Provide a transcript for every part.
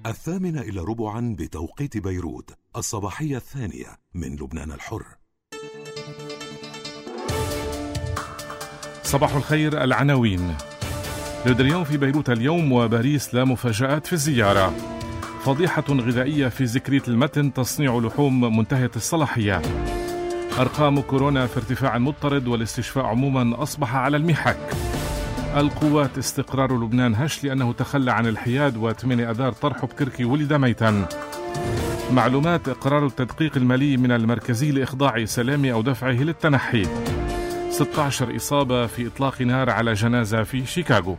8:45 بتوقيت بيروت، الصباحية الثانية من لبنان الحر. صباح الخير. العناوين: لودريان في بيروت اليوم وباريس لا مفاجآت في الزيارة. فضيحة غذائية في زكريت المتن، تصنيع لحوم منتهية الصلاحية. أرقام كورونا في ارتفاع مضطرد والاستشفاء عموما أصبح على المحك. القوات استقرار لبنان هش لأنه تخلى عن الحياد، و8 أذار طرح بكركي ولد ميتا. معلومات: قرار التدقيق المالي من المركزي لإخضاع سلامي أو دفعه للتنحي. 16 إصابة في إطلاق نار على جنازة في شيكاغو.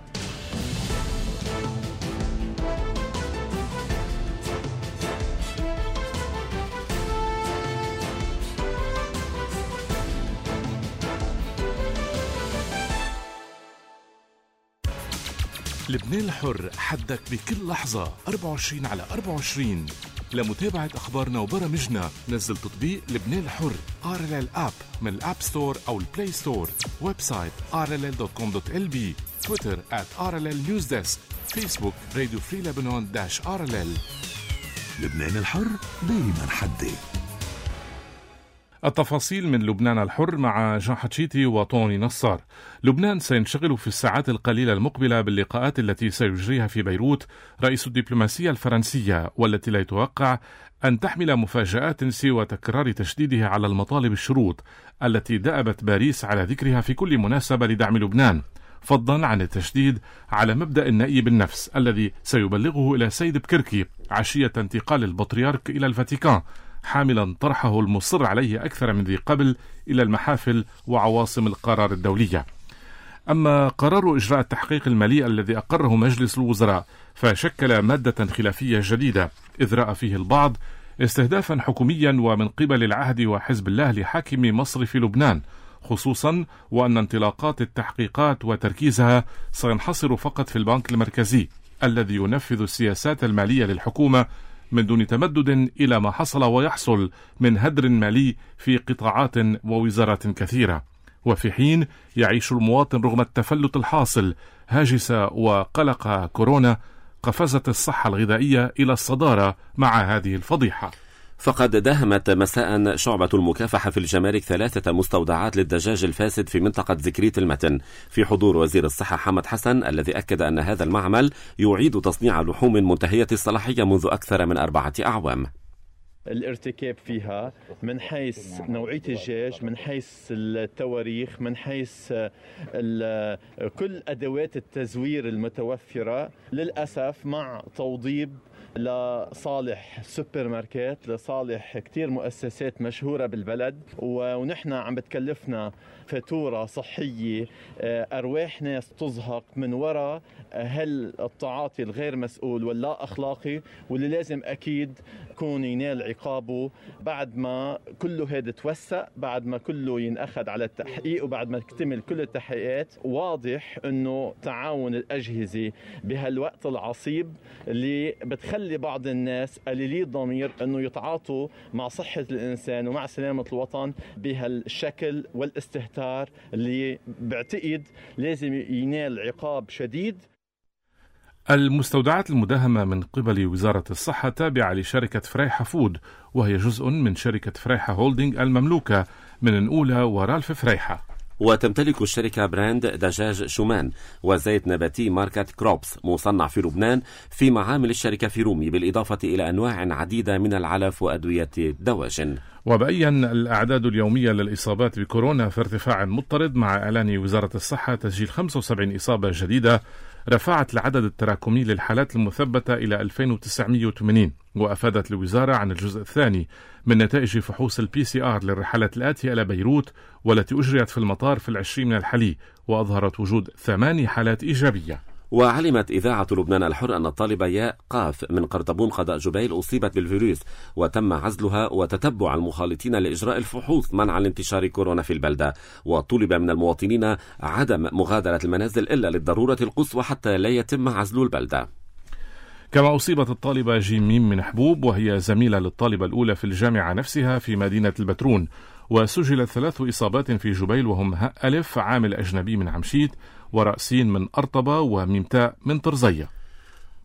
لبنان الحر، حدك بكل لحظة 24/24. لمتابعة أخبارنا وبرامجنا نزل تطبيق لبنان الحر RLL App من الأب ستور أو البلاي ستور. ويب سايت rll.com.lb. تويتر @RLL News Desk. فيسبوك راديو فري لبنان -RLL. لبنان الحر دايما حدي. التفاصيل من لبنان الحر مع جان حتشيتي وطوني نصار. لبنان سينشغل في الساعات القليلة المقبلة باللقاءات التي سيجريها في بيروت رئيس الدبلوماسية الفرنسية، والتي لا يتوقع أن تحمل مفاجآت سوى تكرار تشديده على المطالب الشروط التي دأبت باريس على ذكرها في كل مناسبة لدعم لبنان، فضلا عن التشديد على مبدأ النأي بالنفس الذي سيبلغه إلى سيد بكركي عشية انتقال البطريرك إلى الفاتيكان، حاملا طرحه المصر عليه أكثر من ذي قبل إلى المحافل وعواصم القرار الدولية. أما قرار إجراء التحقيق المالي الذي أقره مجلس الوزراء فشكل مادة خلافية جديدة، إذ رأى فيه البعض استهدافا حكوميا ومن قبل العهد وحزب الله لحاكم مصرف لبنان، خصوصا وأن انطلاقات التحقيقات وتركيزها سينحصر فقط في البنك المركزي الذي ينفذ السياسات المالية للحكومة من دون تمدد إلى ما حصل ويحصل من هدر مالي في قطاعات ووزارات كثيرة. وفي حين يعيش المواطن رغم التفلت الحاصل هاجس وقلق كورونا، قفزت الصحة الغذائية إلى الصدارة مع هذه الفضيحة. فقد داهمت مساء شعبة المكافحة في الجمارك 3 مستودعات للدجاج الفاسد في منطقة زكريت المتن، في حضور وزير الصحة حمد حسن، الذي أكد أن هذا المعمل يعيد تصنيع لحوم منتهية الصلاحية منذ أكثر من 4 أعوام. الارتكاب فيها من حيث نوعية الدجاج، من حيث التواريخ، من حيث كل أدوات التزوير المتوفرة، للأسف مع توضيب لصالح سوبر ماركت، لصالح كتير مؤسسات مشهورة بالبلد، ونحن عم بتكلفنا فاتورة صحية، أرواح ناس تزهق من وراء هل التعاطي الغير مسؤول واللا أخلاقي، واللي لازم أكيد يكون ينال عقابه بعد ما كله هذا توسع، بعد ما كله ينأخذ على التحقيق، وبعد ما تكتمل كل التحقيقات. واضح أنه تعاون الأجهزة بهالوقت العصيب اللي بتخلي بعض الناس قليلي الضمير أنه يتعاطوا مع صحة الإنسان ومع سلامة الوطن بهالشكل والاستهتار اللي بعتقد لازم ينال عقاب شديد. المستودعات المداهمة من قبل وزارة الصحة تابعة لشركة فريحة فود، وهي جزء من شركة فريحة هولدينج المملوكة من نقولة ورالف فريحة. وتمتلك الشركة براند دجاج شومان وزيت نباتي ماركة كروبس مصنع في لبنان في معامل الشركة في رومي، بالإضافة إلى أنواع عديدة من العلف وأدوية الدواجن. وبأين الأعداد اليومية للإصابات بكورونا في ارتفاع مضطرد، مع إعلان وزارة الصحة تسجيل 75 إصابة جديدة، رفعت العدد التراكمي للحالات المثبتة إلى 2980. وأفادت الوزارة عن الجزء الثاني من نتائج فحوص PCR للرحلات الآتية إلى بيروت، والتي أجريت في المطار في 20 من الحلي، وأظهرت وجود 8 حالات إيجابية. وعلمت إذاعة لبنان الحر أن الطالبة ياء قاف من قرطبون قضاء جبيل أصيبت بالفيروس، وتم عزلها وتتبع المخالطين لإجراء الفحوص منع لانتشار كورونا في البلدة. وطلب من المواطنين عدم مغادرة المنازل إلا للضرورة القصوى حتى لا يتم عزل البلدة. كما أصيبت الطالبة جيم ميم من حبوب، وهي زميلة للطالبة الأولى في الجامعة نفسها في مدينة البترون. وسجلت 3 إصابات في جبيل، وهم ألف عامل أجنبي من عمشيت، ورأسين من أرطبة، وميمتاء من طرزية.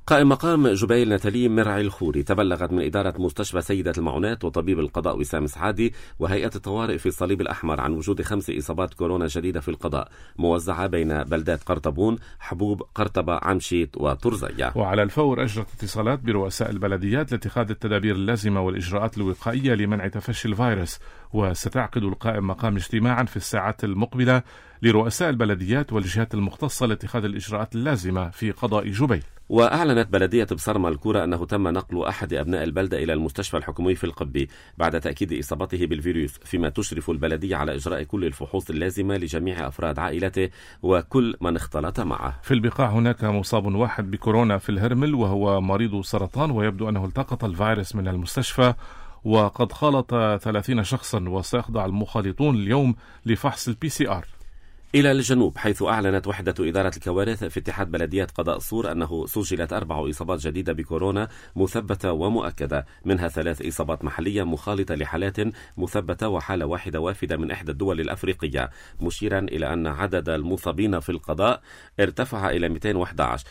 قائم مقام جبيل ناتالي مرعي الخوري تبلغت من إدارة مستشفى سيدة المعونات وطبيب القضاء وسام سعادي وهيئة الطوارئ في الصليب الأحمر عن وجود 5 إصابات كورونا جديدة في القضاء موزعة بين بلدات قرطبون، حبوب، قرطبة، عمشيت وترزية. وعلى الفور أجرت اتصالات برؤساء البلديات لاتخاذ التدابير اللازمة والإجراءات الوقائية لمنع تفشي الفيروس. وستعقد القائم مقام اجتماعا في الساعات المقبلة لرؤساء البلديات والجهات المختصة لاتخاذ الإجراءات اللازمة في قضاء جبيل. وأعلنت بلدية بصرمة الكورة أنه تم نقل أحد أبناء البلدة إلى المستشفى الحكومي في القبي بعد تأكيد إصابته بالفيروس، فيما تشرف البلدية على إجراء كل الفحوص اللازمة لجميع أفراد عائلته وكل من اختلط معه. في البقاع هناك مصاب واحد بكورونا في الهرمل وهو مريض سرطان، ويبدو أنه التقط الفيروس من المستشفى، وقد خالط 30 شخصا وسيخضع المخالطون اليوم لفحص الPCR. إلى الجنوب، حيث أعلنت وحدة إدارة الكوارث في اتحاد بلدية قضاء صور أنه سجلت 4 إصابات جديدة بكورونا مثبتة ومؤكدة، منها 3 إصابات محلية مخالطة لحالات مثبتة وحالة واحدة وافدة من إحدى الدول الأفريقية، مشيرا إلى أن عدد المصابين في القضاء ارتفع إلى 211،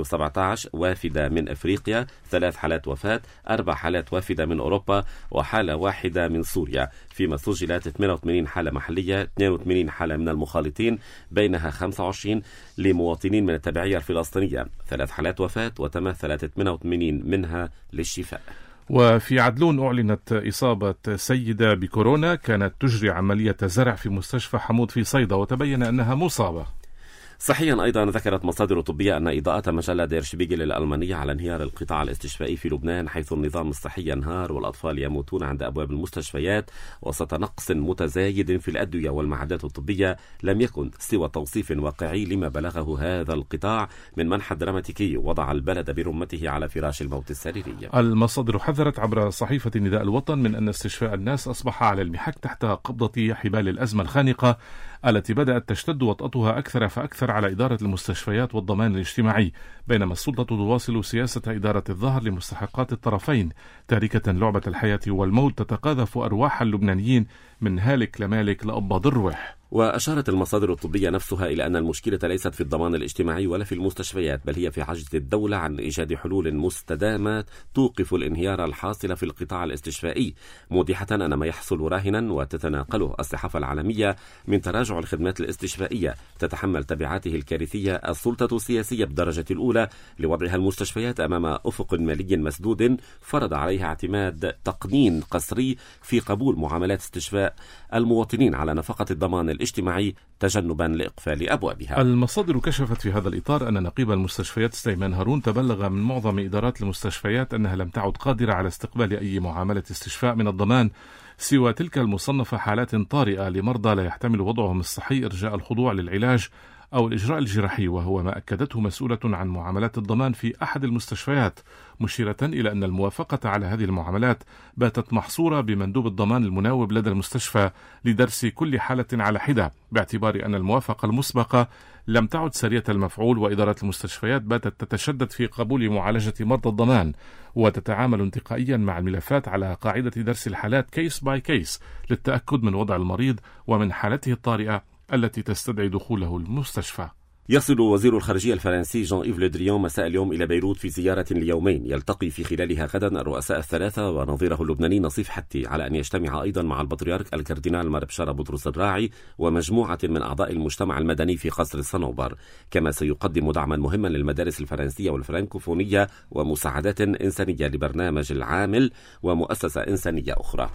117 وافدة من أفريقيا، 3 حالات وفاة، 4 حالات وافدة من أوروبا وحالة واحدة من سوريا، فيما سجلت 88 حالة محلية، 82 حالة من المخالطين، بينها 25 لمواطنين من التبعية الفلسطينية، 3 حالات وفاة وتمثلت 88 منها للشفاء. وفي عدلون أعلنت إصابة سيدة بكورونا كانت تجري عملية زرع في مستشفى حمود في صيدا، وتبين أنها مصابة. صحيا أيضا ذكرت مصادر طبية أن إضاءة مجلة دير شبيغل الألمانية على انهيار القطاع الاستشفائي في لبنان، حيث النظام الصحي ينهار والأطفال يموتون عند أبواب المستشفيات وسط نقص متزايد في الأدوية والمعدات الطبية، لم يكن سوى توصيف واقعي لما بلغه هذا القطاع من منحى دراماتيكي وضع البلد برمته على فراش الموت السريري. المصادر حذرت عبر صحيفة نداء الوطن من أن استشفاء الناس أصبح على المحك تحت قبضة حبال الأزمة الخانقة التي بدأت تشتد وطأتها أكثر فأكثر على إدارة المستشفيات والضمان الاجتماعي، بينما السلطة تواصل سياسة إدارة الظهر لمستحقات الطرفين، تاركة لعبة الحياة والموت تتقاذف أرواح اللبنانيين من هالك لمالك لأباض الروح. وأشارت المصادر الطبية نفسها إلى أن المشكلة ليست في الضمان الاجتماعي ولا في المستشفيات، بل هي في عجز الدولة عن إيجاد حلول مستدامة توقف الانهيار الحاصل في القطاع الاستشفائي، موضحة أن ما يحصل راهنا وتتناقله الصحافة العالمية من تراجع الخدمات الاستشفائية تتحمل تبعاته الكارثية السلطة السياسية بالدرجة الأولى لوضعها المستشفيات أمام أفق مالي مسدود فرض عليها اعتماد تقنين قسري في قبول معاملات استشفاء المواطنين على نفقة الضمان الاجتماعي تجنبا لإقفال أبوابها. المصادر كشفت في هذا الإطار أن نقيب المستشفيات سليمان هارون تبلغ من معظم إدارات المستشفيات أنها لم تعد قادرة على استقبال أي معاملة استشفاء من الضمان سوى تلك المصنفة حالات طارئة لمرضى لا يحتمل وضعهم الصحي إرجاء الخضوع للعلاج أو الإجراء الجراحي، وهو ما أكدته مسؤولة عن معاملات الضمان في أحد المستشفيات، مشيرة إلى أن الموافقة على هذه المعاملات باتت محصورة بمندوب الضمان المناوب لدى المستشفى لدرس كل حالة على حدة، باعتبار أن الموافقة المسبقة لم تعد سرية المفعول، وإدارة المستشفيات باتت تتشدد في قبول معالجة مرضى الضمان وتتعامل انتقائيا مع الملفات على قاعدة درس الحالات كيس باي كيس للتأكد من وضع المريض ومن حالته الطارئة التي تستدعي دخوله المستشفى. يصل وزير الخارجية الفرنسي جان إيف لو دريان مساء اليوم إلى بيروت في زيارة ليومين يلتقي في خلالها غدا الرؤساء الثلاثة ونظيره اللبناني نصيف حتي، على أن يجتمع أيضا مع البطريرك الكاردينال ماربشارة بطرس الراعي ومجموعة من أعضاء المجتمع المدني في قصر الصنوبر، كما سيقدم دعما مهما للمدارس الفرنسية والفرنكوفونية ومساعدات إنسانية لبرنامج العامل ومؤسسة إنسانية أخرى.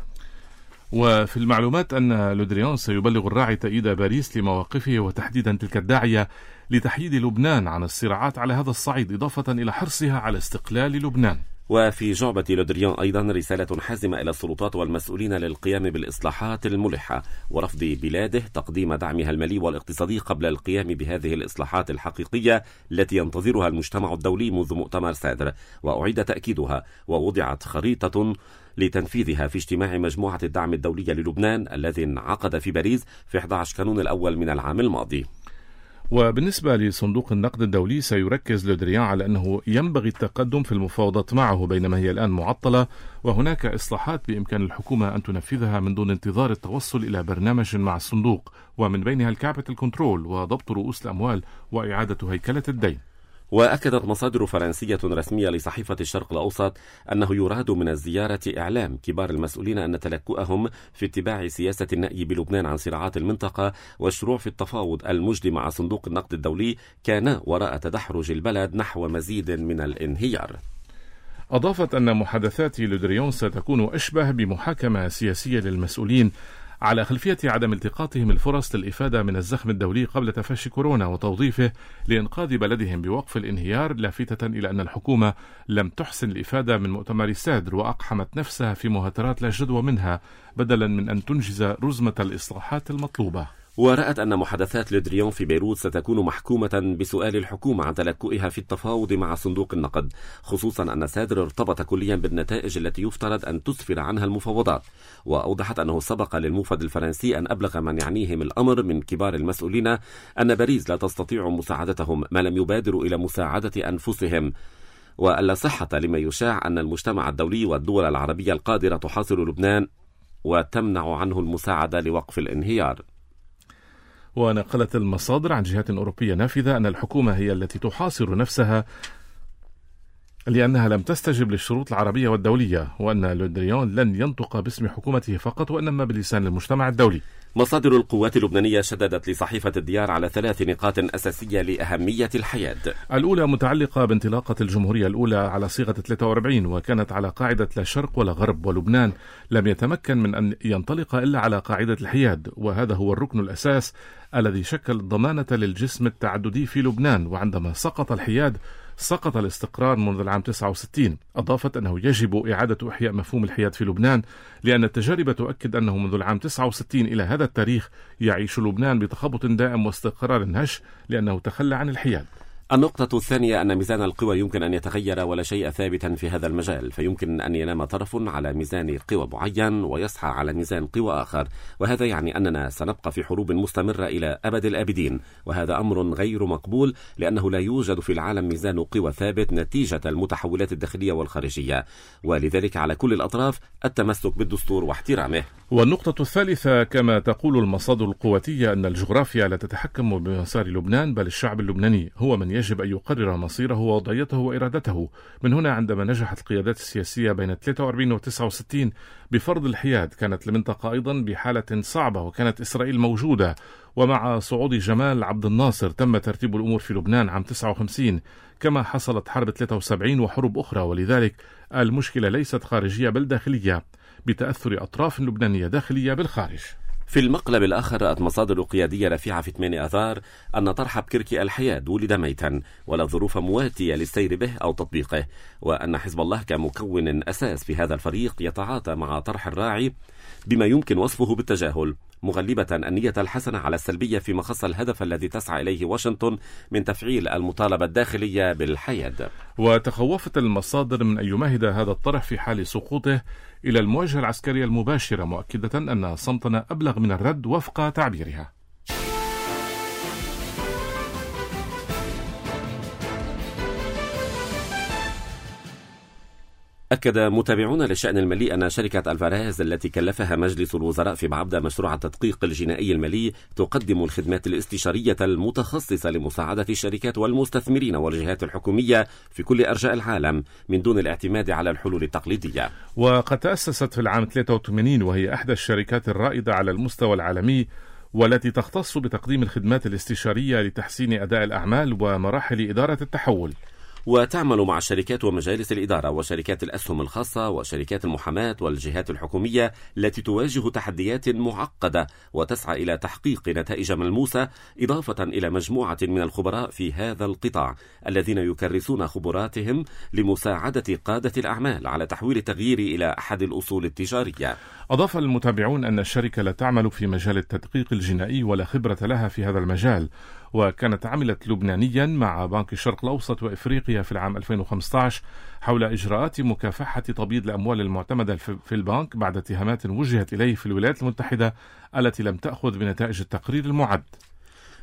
وفي المعلومات أن لودريان سيبلغ الراعي تأييد باريس لمواقفه وتحديدا تلك الداعية لتحييد لبنان عن الصراعات على هذا الصعيد، إضافة إلى حرصها على استقلال لبنان. وفي جعبة لودريان أيضا رسالة حازمة إلى السلطات والمسؤولين للقيام بالإصلاحات الملحة ورفض بلاده تقديم دعمها المالي والاقتصادي قبل القيام بهذه الإصلاحات الحقيقية التي ينتظرها المجتمع الدولي منذ مؤتمر سادر، وأعيد تأكيدها ووضعت خريطة لتنفيذها في اجتماع مجموعة الدعم الدولية للبنان الذي انعقد في باريس في 11 كانون الأول من العام الماضي. وبالنسبة لصندوق النقد الدولي سيركز لودريان على أنه ينبغي التقدم في المفاوضات معه بينما هي الآن معطلة، وهناك إصلاحات بإمكان الحكومة أن تنفذها من دون انتظار التوصل إلى برنامج مع الصندوق، ومن بينها الكابيتال كنترول وضبط رؤوس الأموال وإعادة هيكلة الدين. وأكدت مصادر فرنسية رسمية لصحيفة الشرق الأوسط أنه يراد من الزيارة إعلام كبار المسؤولين أن تلكؤهم في اتباع سياسة النأي بلبنان عن صراعات المنطقة والشروع في التفاوض المجدي مع صندوق النقد الدولي كان وراء تدحرج البلد نحو مزيد من الانهيار. أضافت أن محادثات لودريون ستكون أشبه بمحاكمة سياسية للمسؤولين على خلفية عدم التقاطهم الفرص للإفادة من الزخم الدولي قبل تفشي كورونا وتوظيفه لإنقاذ بلدهم بوقف الانهيار، لافتة إلى أن الحكومة لم تحسن الإفادة من مؤتمر سادر وأقحمت نفسها في مهاترات لا جدوى منها بدلا من أن تنجز رزمة الإصلاحات المطلوبة. ورأت أن محادثات لودريون في بيروت ستكون محكومة بسؤال الحكومة عن تلكؤها في التفاوض مع صندوق النقد، خصوصا أن سادر ارتبط كليا بالنتائج التي يفترض أن تسفر عنها المفاوضات. وأوضحت أنه سبق للموفد الفرنسي أن أبلغ من يعنيهم الأمر من كبار المسؤولين أن باريس لا تستطيع مساعدتهم ما لم يبادروا إلى مساعدة أنفسهم، وألا صحة لما يشاع أن المجتمع الدولي والدول العربية القادرة تحاصر لبنان وتمنع عنه المساعدة لوقف الانهيار. ونقلت المصادر عن جهات أوروبية نافذة أن الحكومة هي التي تحاصر نفسها لأنها لم تستجب للشروط العربية والدولية، وأن لودريون لن ينطق باسم حكومته فقط وإنما بلسان المجتمع الدولي. مصادر القوات اللبنانية شددت لصحيفة الديار على 3 نقاط أساسية لأهمية الحياة. الأولى متعلقة بانطلاقة الجمهورية الأولى على صيغة 43، وكانت على قاعدة لا شرق ولا غرب، ولبنان لم يتمكن من أن ينطلق إلا على قاعدة الحياد، وهذا هو الركن الأساس الذي شكل الضمانة للجسم التعددي في لبنان. وعندما سقط الحياد سقط الاستقرار منذ العام 69. أضافت أنه يجب إعادة إحياء مفهوم الحياد في لبنان، لأن التجارب تؤكد أنه منذ العام 69 إلى هذا التاريخ يعيش لبنان بتخبط دائم واستقرار هش لأنه تخلى عن الحياد. النقطة الثانية أن ميزان القوى يمكن أن يتغير ولا شيء ثابتا في هذا المجال، فيمكن أن ينام طرف على ميزان قوى معين ويصحى على ميزان قوى آخر، وهذا يعني أننا سنبقى في حروب مستمرة إلى أبد الآبدين، وهذا أمر غير مقبول لأنه لا يوجد في العالم ميزان قوى ثابت نتيجة المتحولات الداخلية والخارجية، ولذلك على كل الأطراف التمسك بالدستور واحترامه. والنقطة الثالثة كما تقول المصادر القواتية أن الجغرافيا لا تتحكم بمسار لبنان، بل الشعب اللبناني هو من يجب أن يقرر مصيره ووضعيته وإرادته. من هنا عندما نجحت القيادات السياسية بين 43 و 69 بفرض الحياد كانت المنطقة أيضا بحالة صعبة وكانت إسرائيل موجودة، ومع صعود جمال عبد الناصر تم ترتيب الأمور في لبنان عام 59 كما حصلت حرب 73 وحروب أخرى. ولذلك المشكلة ليست خارجية بل داخلية بتأثر أطراف لبنانية داخلية بالخارج. في المقلب الآخر رأت مصادر قيادية رفيعة في 8 آذار أن طرح بكركي الحياد ولد ميتا ولا ظروف مواتية للسير به أو تطبيقه، وأن حزب الله كمكون أساس في هذا الفريق يتعاطى مع طرح الراعي بما يمكن وصفه بالتجاهل، مغلبة النية الحسنة على السلبية في مخص الهدف الذي تسعى إليه واشنطن من تفعيل المطالبة الداخلية بالحياد. وتخوفت المصادر من أن يمهد هذا الطرح في حال سقوطه إلى المواجهة العسكرية المباشرة، مؤكدة أن صمتنا أبلغ من الرد وفق تعبيرها. أكد متابعون للشأن المالي أن شركة الفاراز التي كلفها مجلس الوزراء في بعبدة مشروع التدقيق الجنائي المالي تقدم الخدمات الاستشارية المتخصصة لمساعدة الشركات والمستثمرين والجهات الحكومية في كل أرجاء العالم من دون الاعتماد على الحلول التقليدية. وقد تأسست في العام 83 وهي إحدى الشركات الرائدة على المستوى العالمي والتي تختص بتقديم الخدمات الاستشارية لتحسين أداء الأعمال ومراحل إدارة التحول. وتعمل مع الشركات ومجالس الإدارة وشركات الأسهم الخاصة وشركات المحاماة والجهات الحكومية التي تواجه تحديات معقدة وتسعى إلى تحقيق نتائج ملموسة، إضافة إلى مجموعة من الخبراء في هذا القطاع الذين يكرسون خبراتهم لمساعدة قادة الأعمال على تحويل التغيير إلى أحد الأصول التجارية. أضاف المتابعون أن الشركة لا تعمل في مجال التدقيق الجنائي ولا خبرة لها في هذا المجال، وكانت عملت لبنانيا مع بنك الشرق الأوسط وإفريقيا في العام 2015 حول إجراءات مكافحة تبييض الأموال المعتمدة في البنك بعد اتهامات وجهت إليه في الولايات المتحدة التي لم تأخذ بنتائج التقرير المعد.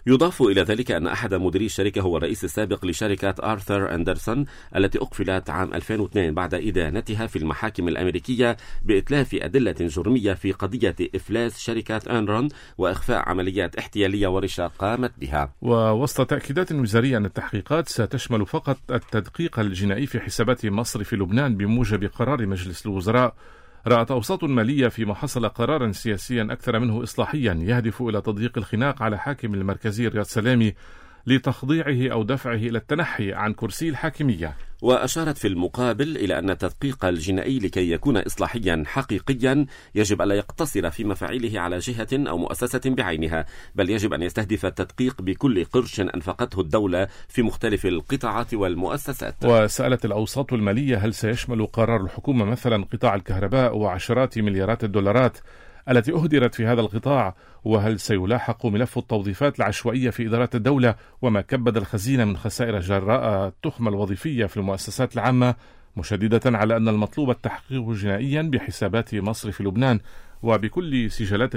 يضاف إلى ذلك أن أحد مديري الشركة هو الرئيس السابق لشركة آرثر أندرسون التي أقفلت عام 2002 بعد إدانتها في المحاكم الأمريكية بإتلاف أدلة جرمية في قضية إفلاس شركة أنرون وإخفاء عمليات احتيالية ورشة قامت بها. ووسط تأكيدات وزارية أن التحقيقات ستشمل فقط التدقيق الجنائي في حسابات مصرف لبنان بموجب قرار مجلس الوزراء، رأت أوساط مالية فيما حصل قرارا سياسيا أكثر منه إصلاحيا يهدف إلى تضييق الخناق على حاكم المركزي رياض سلامي لتخضيعه أو دفعه إلى التنحي عن كرسي الحاكمية. وأشارت في المقابل إلى أن التدقيق الجنائي لكي يكون إصلاحيا حقيقيا يجب ألا يقتصر في مفاعيله على جهة أو مؤسسة بعينها، بل يجب أن يستهدف التدقيق بكل قرش أنفقته الدولة في مختلف القطاعات والمؤسسات. وسألت الأوساط المالية هل سيشمل قرار الحكومة مثلا قطاع الكهرباء وعشرات مليارات الدولارات التي أهدرت في هذا القطاع، وهل سيلاحق ملف التوظيفات العشوائية في إدارات الدولة وما كبد الخزينة من خسائر جراء التخمة الوظيفية في المؤسسات العامة، مشددة على أن المطلوب التحقيق جنائيا بحسابات مصرف لبنان وبكل سجلات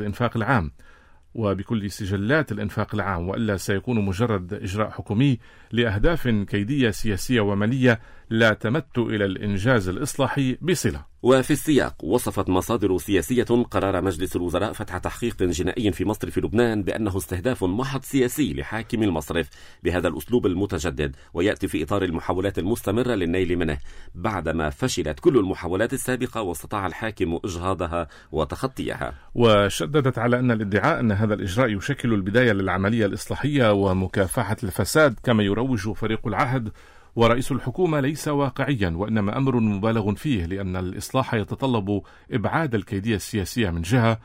الإنفاق العام وإلا سيكون مجرد إجراء حكومي لأهداف كيدية سياسية ومالية لا تمت إلى الإنجاز الإصلاحي بصلة. وفي السياق وصفت مصادر سياسية قرار مجلس الوزراء فتح تحقيق جنائي في مصرف لبنان بأنه استهداف محض سياسي لحاكم المصرف بهذا الأسلوب المتجدد، ويأتي في إطار المحاولات المستمرة للنيل منه بعدما فشلت كل المحاولات السابقة واستطاع الحاكم إجهاضها وتخطيها. وشددت على أن الادعاء أن هذا الإجراء يشكل البداية للعملية الإصلاحية ومكافحة الفساد كما يروج فريق العهد ورئيس الحكومة ليس واقعيا، وإنما أمر مبالغ فيه، لأن الإصلاح يتطلب إبعاد الكيدية السياسية من جهة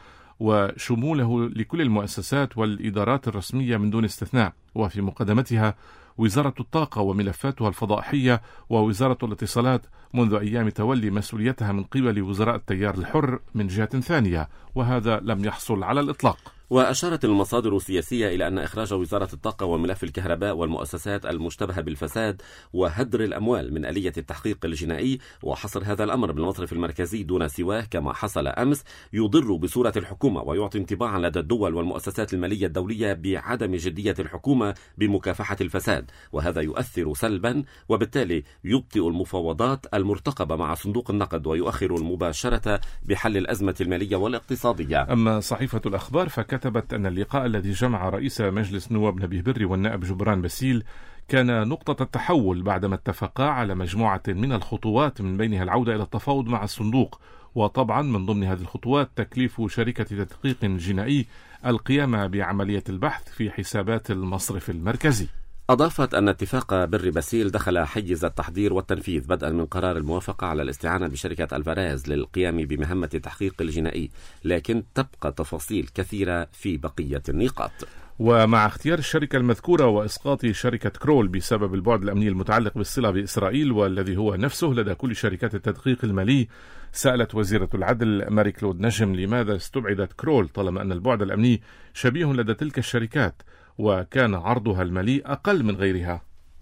وشموله لكل المؤسسات والإدارات الرسمية من دون استثناء، وفي مقدمتها وزارة الطاقة وملفاتها الفضائية ووزارة الاتصالات منذ أيام تولي مسؤوليتها من قبل وزراء التيار الحر من جهة ثانية، وهذا لم يحصل على الإطلاق. وأشارت المصادر السياسية إلى أن إخراج وزارة الطاقة وملف الكهرباء والمؤسسات المشتبهة بالفساد وهدر الأموال من آلية التحقيق الجنائي وحصر هذا الأمر بالمصرف المركزي دون سواه كما حصل أمس يضر بصورة الحكومة ويعطي انطباعا لدى الدول والمؤسسات المالية الدولية بعدم جدية الحكومة بمكافحة الفساد، وهذا يؤثر سلبا وبالتالي يبطئ المفاوضات المرتقبة مع صندوق النقد ويؤخر المباشرة بحل الأزمة المالية والاقتصادية. أما صحيفة الأخبار كتبت أن اللقاء الذي جمع رئيس مجلس نواب نبيه بري والنائب جبران باسيل كان نقطة التحول بعدما اتفقا على مجموعة من الخطوات من بينها العودة إلى التفاوض مع الصندوق، وطبعا من ضمن هذه الخطوات تكليف شركة تدقيق جنائي القيام بعملية البحث في حسابات المصرف المركزي. أضافت أن اتفاق بري باسيل دخل حيز التحضير والتنفيذ بدءا من قرار الموافقة على الاستعانة بشركة الفاريز للقيام بمهمة التحقيق الجنائي، لكن تبقى تفاصيل كثيرة في بقية النقاط. ومع اختيار الشركة المذكورة وإسقاط شركة كرول بسبب البعد الأمني المتعلق بالصلة بإسرائيل والذي هو نفسه لدى كل شركات التدقيق المالي، سألت وزيرة العدل ماري كلود نجم لماذا استبعدت كرول طالما أن البعد الأمني شبيه لدى تلك الشركات وكان عرضها المالي أقل من غيرها.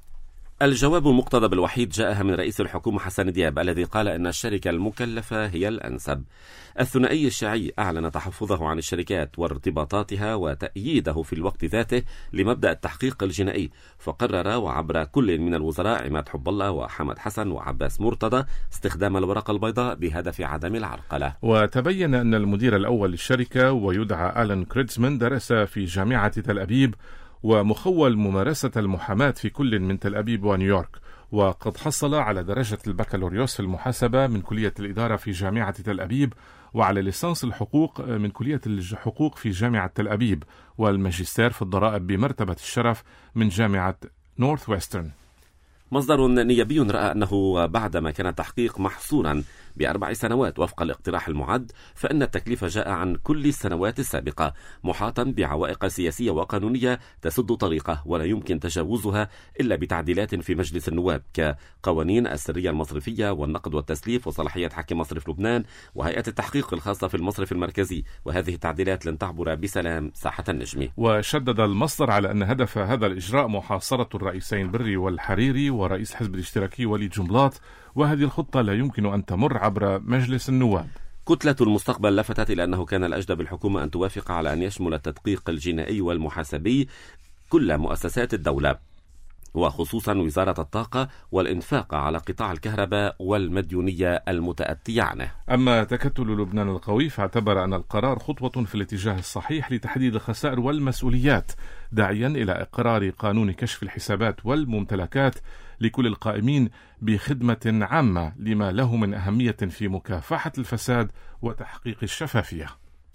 الجواب المقتضب الوحيد جاءها من رئيس الحكومة حسن دياب الذي قال أن الشركة المكلفة هي الأنسب. الثنائي الشيعي أعلن تحفظه عن الشركات وارتباطاتها وتأييده في الوقت ذاته لمبدأ التحقيق الجنائي، فقرر وعبر كل من الوزراء عماد حب الله وحمد حسن وعباس مرتضى استخدام الورقة البيضاء بهدف عدم العرقلة. وتبين أن المدير الأول للشركة ويدعى آلان كريتزمان درس في جامعة تل أبيب ومخول ممارسة المحاماة في كل من تل أبيب ونيويورك، وقد حصل على درجة البكالوريوس في المحاسبة من كلية الإدارة في جامعة تل أبيب وعلى ليسانس الحقوق من كلية الحقوق في جامعة تل أبيب والماجستير في الضرائب بمرتبة الشرف من جامعة نورث ويسترن. مصدر نيابي رأى أنه بعدما كان التحقيق محصورا ب4 سنوات وفق الاقتراح المعد، فإن التكليف جاء عن كل السنوات السابقة محاطا بعوائق سياسية وقانونية تسد طريقه ولا يمكن تجاوزها إلا بتعديلات في مجلس النواب كقوانين السرية المصرفية والنقد والتسليف وصلاحية حاكم مصرف لبنان وهيئة التحقيق الخاصة في المصرف المركزي، وهذه التعديلات لن تعبر بسلام ساحة النجم. وشدد المصدر على أن هدف هذا الإجراء محاصرة الرئيسين بري والحريري ورئيس حزب الاشتراكي وليد جنبلاط، وهذه الخطة لا يمكن أن تمر عبر مجلس النواب. كتلة المستقبل لفتت إلى أنه كان الأجدى بالحكومة أن توافق على أن يشمل التدقيق الجنائي والمحاسبي كل مؤسسات الدولة، وخصوصا وزارة الطاقة والإنفاق على قطاع الكهرباء والمديونية المتأتية عنه. أما تكتل لبنان القوي فاعتبر أن القرار خطوة في الاتجاه الصحيح لتحديد الخسائر والمسؤوليات، داعيا إلى إقرار قانون كشف الحسابات والممتلكات لكل القائمين بخدمة عامة لما له من أهمية في مكافحة الفساد وتحقيق الشفافية.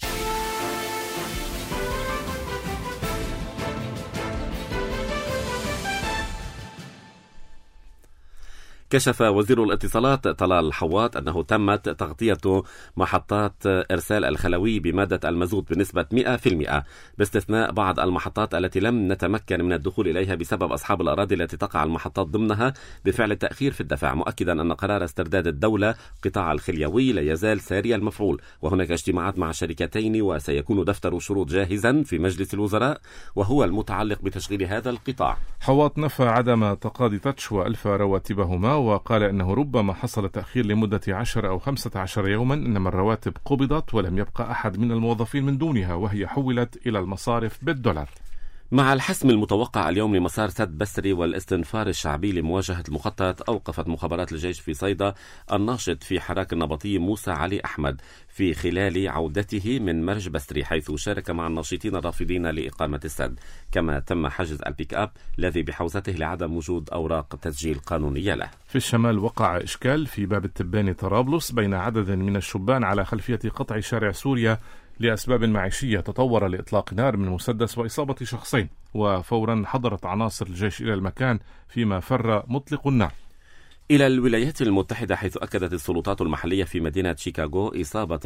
كشف وزير الاتصالات طلال حواط أنه تمت تغطية محطات إرسال الخلوي بمادة المازوت بنسبة 100%، باستثناء بعض المحطات التي لم نتمكن من الدخول إليها بسبب أصحاب الأراضي التي تقع المحطات ضمنها بفعل التأخير في الدفع، مؤكدا أن قرار استرداد الدولة قطاع الخليوي لا يزال ساري المفعول، وهناك اجتماعات مع شركتين وسيكون دفتر شروط جاهزا في مجلس الوزراء وهو المتعلق بتشغيل هذا القطاع. حواط نفى عدم تقاضي تاتش وألف رواتبهما، وقال أنه ربما حصل تأخير لمدة 10 أو 15 يوما، إنما الرواتب قبضت ولم يبقى أحد من الموظفين من دونها، وهي حولت إلى المصارف بالدولار. مع الحسم المتوقع اليوم لمسار سد بسري والاستنفار الشعبي لمواجهة المخطط، أوقفت مخابرات الجيش في صيدا الناشط في حراك النبطي موسى علي أحمد في خلال عودته من مرج بسري، حيث شارك مع الناشطين الرافضين لإقامة السد، كما تم حجز البيك أب الذي بحوزته لعدم وجود أوراق تسجيل قانونية له. في الشمال وقع إشكال في باب التباني طرابلس بين عدد من الشبان على خلفية قطع شارع سوريا لأسباب معيشية، تطور لإطلاق نار من مسدس وإصابة شخصين، وفورا حضرت عناصر الجيش إلى المكان فيما فر مطلق النار. إلى الولايات المتحدة، حيث أكدت السلطات المحلية في مدينة شيكاغو إصابة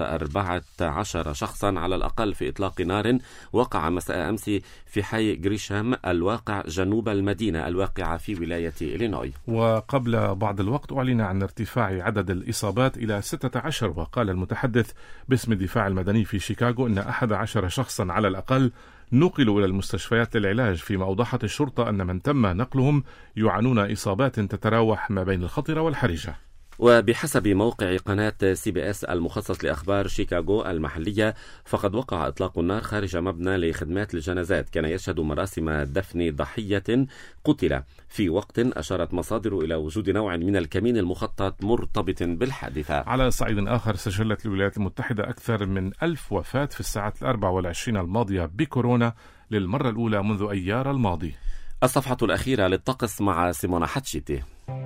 14 شخصا على الأقل في إطلاق نار وقع مساء أمس في حي غريشام الواقع جنوب المدينة الواقعة في ولاية إلينوي. وقبل بعض الوقت أعلن عن ارتفاع عدد الإصابات إلى 16، وقال المتحدث باسم الدفاع المدني في شيكاغو أن 11 شخصا على الأقل نقلوا إلى المستشفيات للعلاج، فيما أوضحت الشرطة أن من تم نقلهم يعانون إصابات تتراوح ما بين الخطرة والحرجة. وبحسب موقع قناة CBS المخصص لأخبار شيكاغو المحلية، فقد وقع إطلاق النار خارج مبنى لخدمات الجنازات كان يشهد مراسم دفن ضحية قتل، في وقت أشارت مصادر إلى وجود نوع من الكمين المخطط مرتبط بالحادثة. على صعيد آخر، سجلت الولايات المتحدة أكثر من 1000 وفاة في الساعات 24 الماضية بكورونا للمرة الأولى منذ أيار الماضي. الصفحة الأخيرة للطقس مع سيمونا حتشيتي.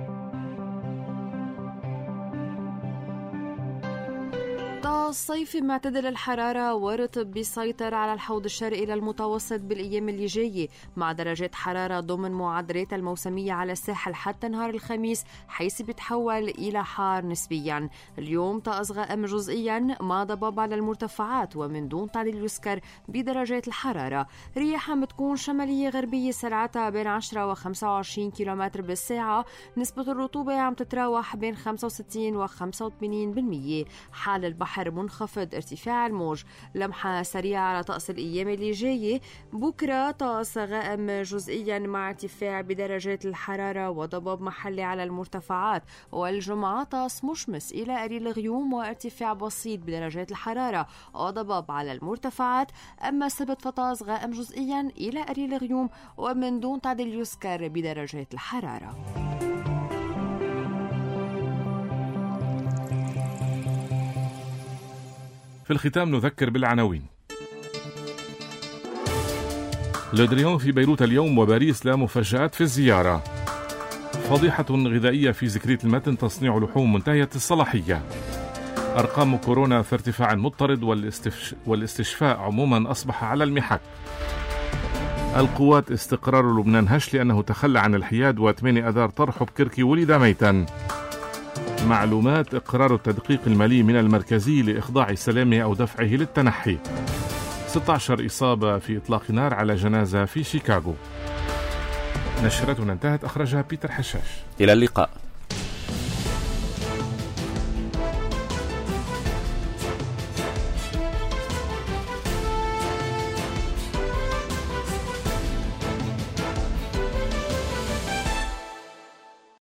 الصيف معتدل الحرارة ورطب بيسيطر على الحوض الشرقي للمتوسط بالأيام اللي جاية، مع درجات حرارة ضمن معدلات الموسمية على الساحل حتى نهار الخميس، حيث بيتحول إلى حار نسبيا. اليوم طقس غائم جزئيا مع ضباب على المرتفعات ومن دون تعديل يذكر بدرجات الحرارة. رياح عم بتكون شمالية غربية سرعتها بين 10 و 25 كيلومتر بالساعة، نسبة الرطوبة عم تتراوح بين 65 و 85%. حال البحر منخفض، ارتفاع الموج. لمحة سريعة على طقس الأيام اللي جاية، بكرة طقس غائم جزئيا مع ارتفاع بدرجات الحرارة وضباب محلي على المرتفعات، والجمعة طقس مشمس إلى قليل غيوم وارتفاع بسيط بدرجات الحرارة وضباب على المرتفعات. أما السبت فطقس غائم جزئيا إلى قليل غيوم ومن دون تعديل يذكر بدرجات الحرارة. في الختام نذكر بالعناوين. لودريون في بيروت اليوم وباريس لا مفاجآت في الزيارة. فضيحة غذائية في زكريت المتن، تصنيع لحوم منتهية الصلاحية. أرقام كورونا في ارتفاع مضطرد والاستشفاء عموما أصبح على المحك. القوات استقرار لبنان هش لأنه تخلى عن الحياد، و8 أذار طرحه بكركي ولد ميتا. معلومات إقرار التدقيق المالي من المركزي لإخضاع سلامه أو دفعه للتنحي. 16 إصابة في إطلاق نار على جنازة في شيكاغو. نشرتنا انتهت، أخرجها بيتر حشاش. إلى اللقاء.